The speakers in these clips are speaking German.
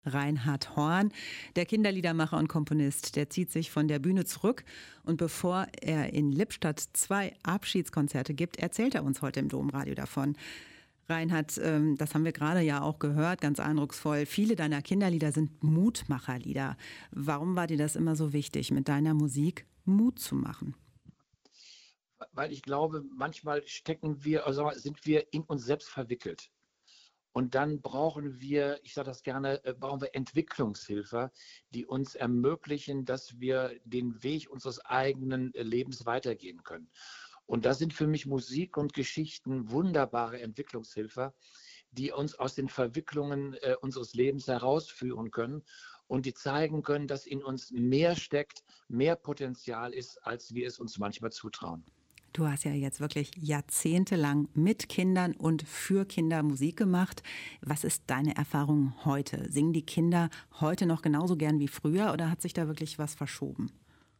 Reinhard Horn, der Kinderliedermacher und Komponist, der zieht sich von der Bühne zurück. Und bevor er in Lippstadt 2 Abschiedskonzerte gibt, erzählt er uns heute im Domradio davon. Reinhard, das haben wir gerade ja auch gehört, ganz eindrucksvoll. Viele deiner Kinderlieder sind Mutmacherlieder. Warum war dir das immer so wichtig, mit deiner Musik Mut zu machen? Weil ich glaube, manchmal sind wir in uns selbst verwickelt. Und dann brauchen wir, ich sage das gerne, brauchen wir Entwicklungshilfe, die uns ermöglichen, dass wir den Weg unseres eigenen Lebens weitergehen können. Und da sind für mich Musik und Geschichten wunderbare Entwicklungshilfe, die uns aus den Verwicklungen unseres Lebens herausführen können und die zeigen können, dass in uns mehr steckt, mehr Potenzial ist, als wir es uns manchmal zutrauen. Du hast ja jetzt wirklich jahrzehntelang mit Kindern und für Kinder Musik gemacht. Was ist deine Erfahrung heute? Singen die Kinder heute noch genauso gern wie früher oder hat sich da wirklich was verschoben?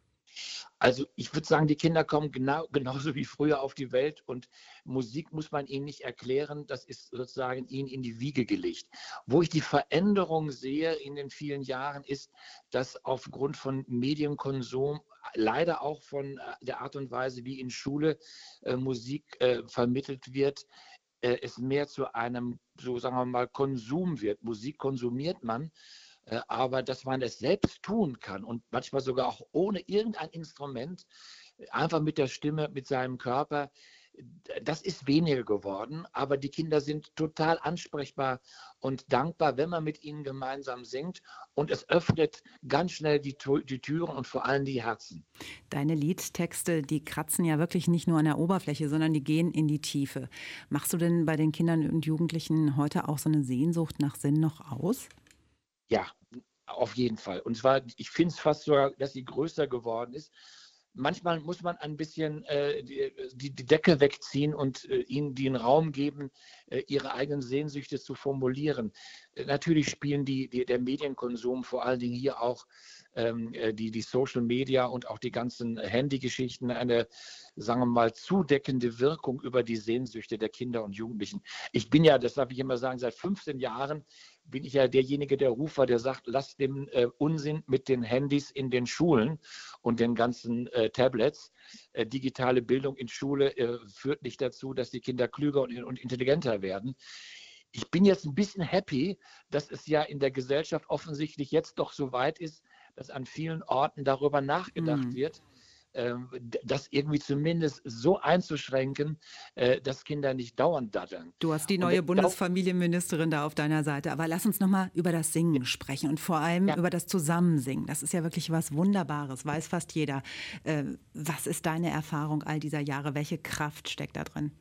Also ich würde sagen, die Kinder kommen genauso wie früher auf die Welt und Musik muss man ihnen nicht erklären, das ist sozusagen ihnen in die Wiege gelegt. Wo ich die Veränderung sehe in den vielen Jahren ist, dass aufgrund von Medienkonsum, leider auch von der Art und Weise, wie in Schule Musik vermittelt wird, es mehr zu einem, so sagen wir mal, Konsum wird. Musik konsumiert man. Aber dass man es selbst tun kann und manchmal sogar auch ohne irgendein Instrument, einfach mit der Stimme, mit seinem Körper, das ist weniger geworden. Aber die Kinder sind total ansprechbar und dankbar, wenn man mit ihnen gemeinsam singt. Und es öffnet ganz schnell die Türen und vor allem die Herzen. Deine Liedtexte, die kratzen ja wirklich nicht nur an der Oberfläche, sondern die gehen in die Tiefe. Machst du denn bei den Kindern und Jugendlichen heute auch so eine Sehnsucht nach Sinn noch aus? Ja, auf jeden Fall. Und zwar, ich finde es fast sogar, dass sie größer geworden ist. Manchmal muss man ein bisschen die Decke wegziehen und ihnen den Raum geben, ihre eigenen Sehnsüchte zu formulieren. Natürlich spielen der Medienkonsum, vor allen Dingen hier auch die Social Media und auch die ganzen Handygeschichten eine, sagen wir mal, zudeckende Wirkung über die Sehnsüchte der Kinder und Jugendlichen. Ich bin ja, das darf ich immer sagen, seit 15 Jahren bin ich ja derjenige, der Rufer, der sagt, lasst den Unsinn mit den Handys in den Schulen und den ganzen Tablets. Digitale Bildung in Schule führt nicht dazu, dass die Kinder klüger und intelligenter werden. Ich bin jetzt ein bisschen happy, dass es ja in der Gesellschaft offensichtlich jetzt doch so weit ist, dass an vielen Orten darüber nachgedacht wird, das irgendwie zumindest so einzuschränken, dass Kinder nicht dauernd daddeln. Du hast die Und wenn neue ich da, Bundesfamilienministerin da auf deiner Seite. Aber lass uns noch mal über das Singen sprechen und vor allem ja, über das Zusammensingen. Das ist ja wirklich was Wunderbares, weiß fast jeder. Was ist deine Erfahrung all dieser Jahre? Welche Kraft steckt da drin?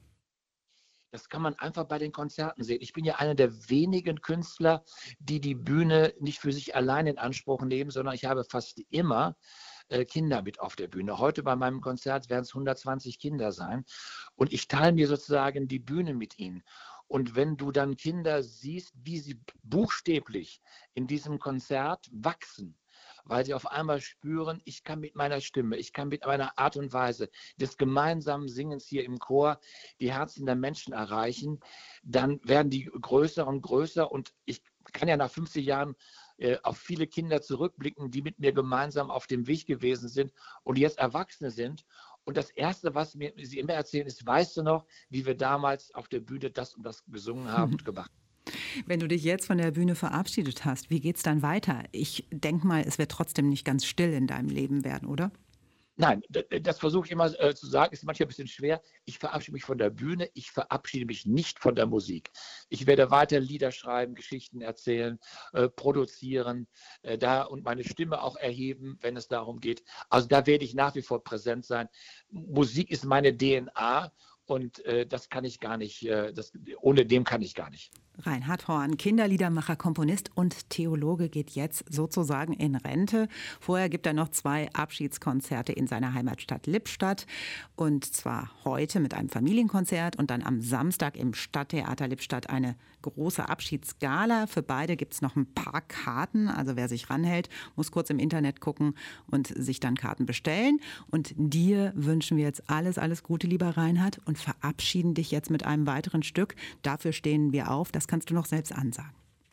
das kann man einfach bei den Konzerten sehen. Ich bin ja einer der wenigen Künstler, die die Bühne nicht für sich allein in Anspruch nehmen, sondern ich habe fast immer Kinder mit auf der Bühne. Heute bei meinem Konzert werden es 120 Kinder sein und ich teile mir sozusagen die Bühne mit ihnen. Und wenn du dann Kinder siehst, wie sie buchstäblich in diesem Konzert wachsen, weil sie auf einmal spüren, ich kann mit meiner Stimme, ich kann mit meiner Art und Weise des gemeinsamen Singens hier im Chor die Herzen der Menschen erreichen, dann werden die größer und größer und ich kann ja nach 50 Jahren auf viele Kinder zurückblicken, die mit mir gemeinsam auf dem Weg gewesen sind und jetzt Erwachsene sind. Und das Erste, was mir sie immer erzählen, ist, weißt du noch, wie wir damals auf der Bühne das und das gesungen haben und gemacht haben? Wenn du dich jetzt von der Bühne verabschiedet hast, wie geht's dann weiter? Ich denke mal, es wird trotzdem nicht ganz still in deinem Leben werden, oder? Nein, das versuche ich immer zu sagen, ist manchmal ein bisschen schwer. Ich verabschiede mich von der Bühne, ich verabschiede mich nicht von der Musik. Ich werde weiter Lieder schreiben, Geschichten erzählen, produzieren, da und meine Stimme auch erheben, wenn es darum geht. Also da werde ich nach wie vor präsent sein. Musik ist meine DNA und das kann ich gar nicht, ohne dem kann ich gar nicht. Reinhard Horn, Kinderliedermacher, Komponist und Theologe, geht jetzt sozusagen in Rente. Vorher gibt er noch 2 Abschiedskonzerte in seiner Heimatstadt Lippstadt. Und zwar heute mit einem Familienkonzert und dann am Samstag im Stadttheater Lippstadt eine große Abschiedsgala. Für beide gibt es noch ein paar Karten. Also wer sich ranhält, muss kurz im Internet gucken und sich dann Karten bestellen. Und dir wünschen wir jetzt alles, alles Gute, lieber Reinhard, und verabschieden dich jetzt mit einem weiteren Stück. Dafür stehen wir auf. Das kannst du noch selbst ansagen.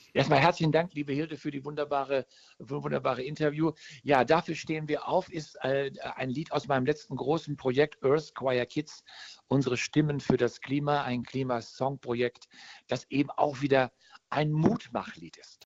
Erstmal herzlichen Dank, liebe Hilde, für die wunderbare Interview. Ja, dafür stehen wir auf, ist ein Lied aus meinem letzten großen Projekt Earth Choir Kids, unsere Stimmen für das Klima, ein Klimasong-Projekt, das eben auch wieder ein Mutmachlied ist.